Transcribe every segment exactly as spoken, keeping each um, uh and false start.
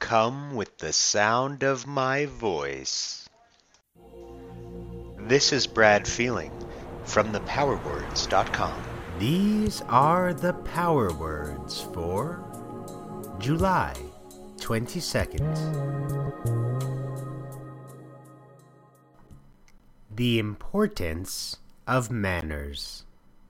come with the sound of my voice. This is Brad Feeling from the power words dot com. These are the power words for July twenty-second. The importance of manners.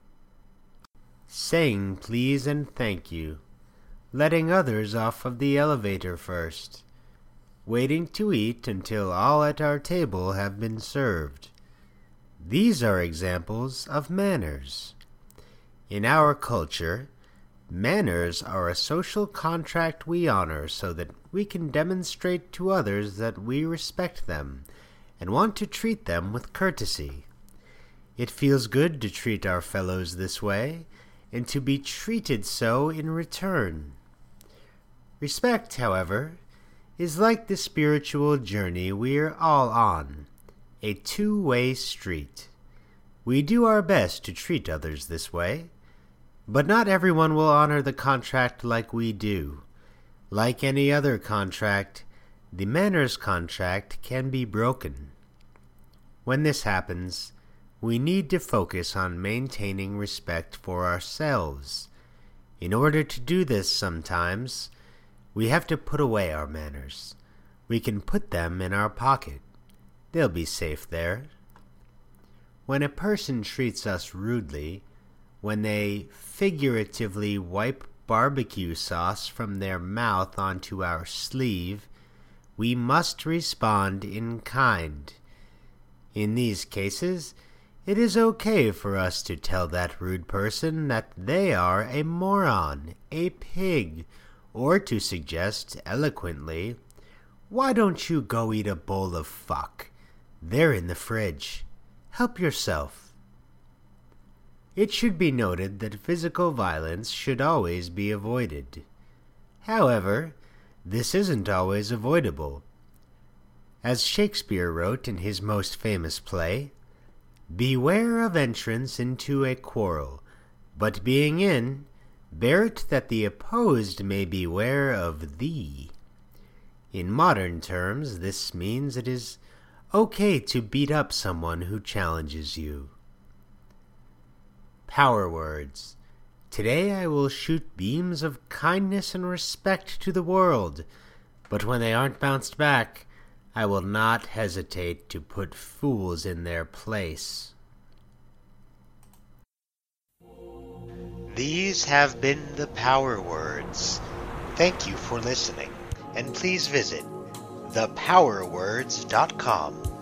Saying please and thank you. Letting others off of the elevator first. Waiting to eat until all at our table have been served. These are examples of manners. In our culture, manners are a social contract we honor so that we can demonstrate to others that we respect them and want to treat them with courtesy. It feels good to treat our fellows this way and to be treated so in return. Respect, however, is like the spiritual journey we're all on, a two-way street. We do our best to treat others this way, but not everyone will honor the contract like we do. Like any other contract, the manners contract can be broken. When this happens, we need to focus on maintaining respect for ourselves. In order to do this sometimes, we have to put away our manners. We can put them in our pocket. They'll be safe there. When a person treats us rudely, when they figuratively wipe barbecue sauce from their mouth onto our sleeve, we must respond in kind. In these cases, it is okay for us to tell that rude person that they are a moron, a pig, or to suggest eloquently, "Why don't you go eat a bowl of fuck? They're in the fridge. Help yourself." It should be noted that physical violence should always be avoided. However, this isn't always avoidable. As Shakespeare wrote in his most famous play, "Beware of entrance into a quarrel, but being in, bear it that the opposed may beware of thee." In modern terms, this means it is okay to beat up someone who challenges you. Power words. Today I will shoot beams of kindness and respect to the world, but when they aren't bounced back, I will not hesitate to put fools in their place. These have been the power words. Thank you for listening, and please visit the power words dot com.